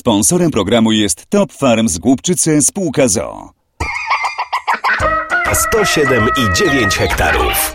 Sponsorem programu jest Top Farm z Głubczyce spółka z.o.o. 107,9 hektarów.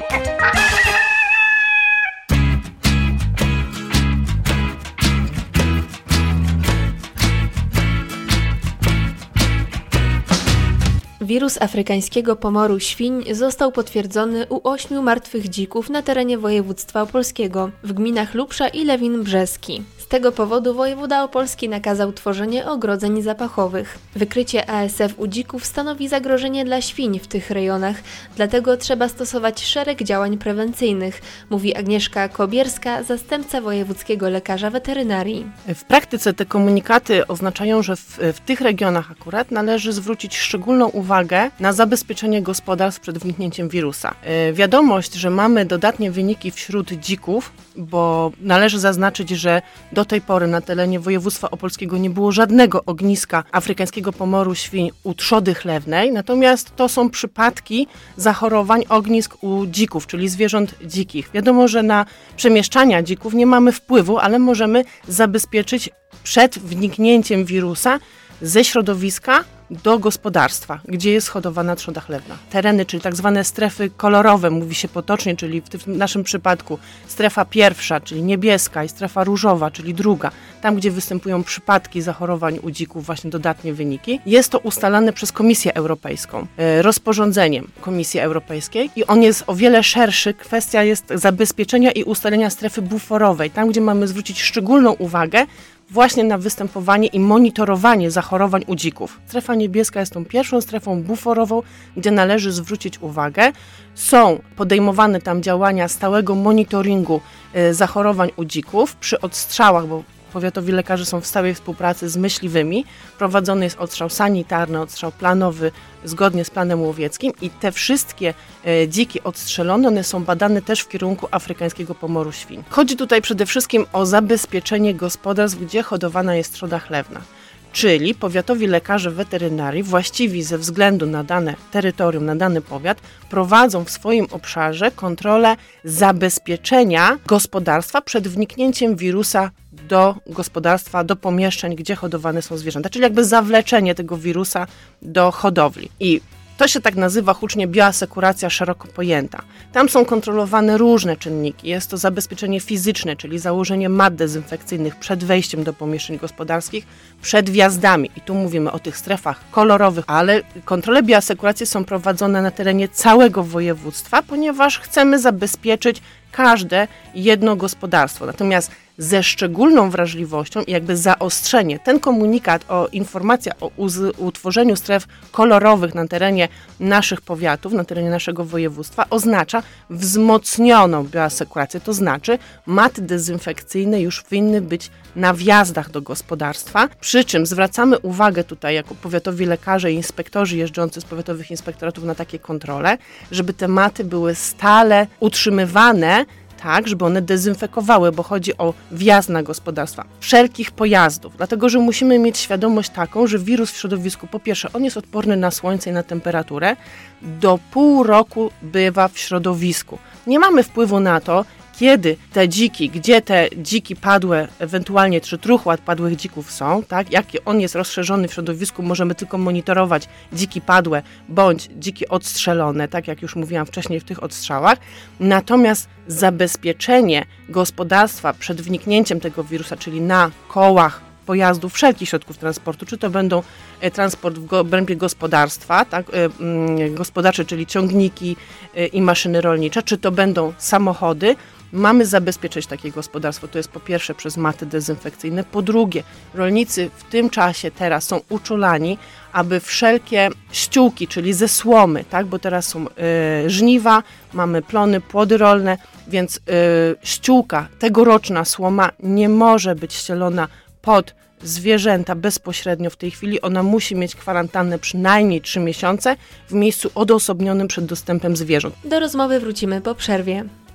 Wirus afrykańskiego pomoru świń został potwierdzony u 8 martwych dzików na terenie województwa opolskiego, w gminach Lubsza i Lewin Brzeski. Z tego powodu wojewoda opolski nakazał tworzenie ogrodzeń zapachowych. Wykrycie ASF u dzików stanowi zagrożenie dla świń w tych rejonach, dlatego trzeba stosować szereg działań prewencyjnych, mówi Agnieszka Kobierska, zastępca wojewódzkiego lekarza weterynarii. W praktyce te komunikaty oznaczają, że w tych regionach akurat należy zwrócić szczególną uwagę na zabezpieczenie gospodarstw przed wniknięciem wirusa. Wiadomość, że mamy dodatnie wyniki wśród dzików, bo należy zaznaczyć, że do tej pory na terenie województwa opolskiego nie było żadnego ogniska afrykańskiego pomoru świń u trzody chlewnej, natomiast to są przypadki zachorowań ognisk u dzików, czyli zwierząt dzikich. Wiadomo, że na przemieszczania dzików nie mamy wpływu, ale możemy zabezpieczyć przed wniknięciem wirusa ze środowiska do gospodarstwa, gdzie jest hodowana trzoda chlewna. Tereny, czyli tak zwane strefy kolorowe, mówi się potocznie, czyli w naszym przypadku strefa pierwsza, czyli niebieska, i strefa różowa, czyli druga, tam gdzie występują przypadki zachorowań u dzików, właśnie dodatnie wyniki. Jest to ustalane przez Komisję Europejską, rozporządzeniem Komisji Europejskiej i on jest o wiele szerszy. Kwestia jest zabezpieczenia i ustalenia strefy buforowej, tam gdzie mamy zwrócić szczególną uwagę właśnie na występowanie i monitorowanie zachorowań u dzików. Strefa niebieska jest tą pierwszą strefą buforową, gdzie należy zwrócić uwagę. Są podejmowane tam działania stałego monitoringu zachorowań u dzików przy odstrzałach, bo powiatowi lekarze są w stałej współpracy z myśliwymi. Prowadzony jest odstrzał sanitarny, odstrzał planowy zgodnie z planem łowieckim i te wszystkie dziki odstrzelone, one są badane też w kierunku afrykańskiego pomoru świń. Chodzi tutaj przede wszystkim o zabezpieczenie gospodarstw, gdzie hodowana jest trzoda chlewna. Czyli powiatowi lekarze weterynarii właściwi ze względu na dane terytorium, na dany powiat, prowadzą w swoim obszarze kontrolę zabezpieczenia gospodarstwa przed wniknięciem wirusa do gospodarstwa, do pomieszczeń, gdzie hodowane są zwierzęta, czyli jakby zawleczenie tego wirusa do hodowli. I to się tak nazywa hucznie bioasekuracja szeroko pojęta. Tam są kontrolowane różne czynniki. Jest to zabezpieczenie fizyczne, czyli założenie mat dezynfekcyjnych przed wejściem do pomieszczeń gospodarskich, przed wjazdami. I tu mówimy o tych strefach kolorowych, ale kontrole bioasekuracji są prowadzone na terenie całego województwa, ponieważ chcemy zabezpieczyć każde jedno gospodarstwo. Natomiast ze szczególną wrażliwością i jakby zaostrzenie. Ten komunikat informacja o utworzeniu stref kolorowych na terenie naszych powiatów, na terenie naszego województwa oznacza wzmocnioną bioasekurację, to znaczy maty dezynfekcyjne już powinny być na wjazdach do gospodarstwa, przy czym zwracamy uwagę tutaj jako powiatowi lekarze i inspektorzy jeżdżący z powiatowych inspektoratów na takie kontrole, żeby te maty były stale utrzymywane tak, żeby one dezynfekowały, bo chodzi o wjazd na gospodarstwa wszelkich pojazdów, dlatego że musimy mieć świadomość taką, że wirus w środowisku, po pierwsze, on jest odporny na słońce i na temperaturę, do pół roku bywa w środowisku. Nie mamy wpływu na to, kiedy te dziki, gdzie te dziki padłe, ewentualnie czy truchła padłych dzików są, tak? Jak on jest rozszerzony w środowisku, możemy tylko monitorować dziki padłe bądź dziki odstrzelone, tak jak już mówiłam wcześniej w tych odstrzałach. Natomiast zabezpieczenie gospodarstwa przed wniknięciem tego wirusa, czyli na kołach pojazdów, wszelkich środków transportu, czy to będą transport w obrębie gospodarstwa, tak, gospodarcze, czyli ciągniki i maszyny rolnicze, czy to będą samochody, mamy zabezpieczyć takie gospodarstwo. To jest po pierwsze przez maty dezynfekcyjne. Po drugie, rolnicy w tym czasie teraz są uczulani, aby wszelkie ściółki, czyli ze słomy, tak, bo teraz są żniwa, mamy plony, płody rolne, więc ściółka, tegoroczna słoma nie może być ścielona pod zwierzęta bezpośrednio w tej chwili. Ona musi mieć kwarantannę przynajmniej 3 miesiące w miejscu odosobnionym przed dostępem zwierząt. Do rozmowy wrócimy po przerwie.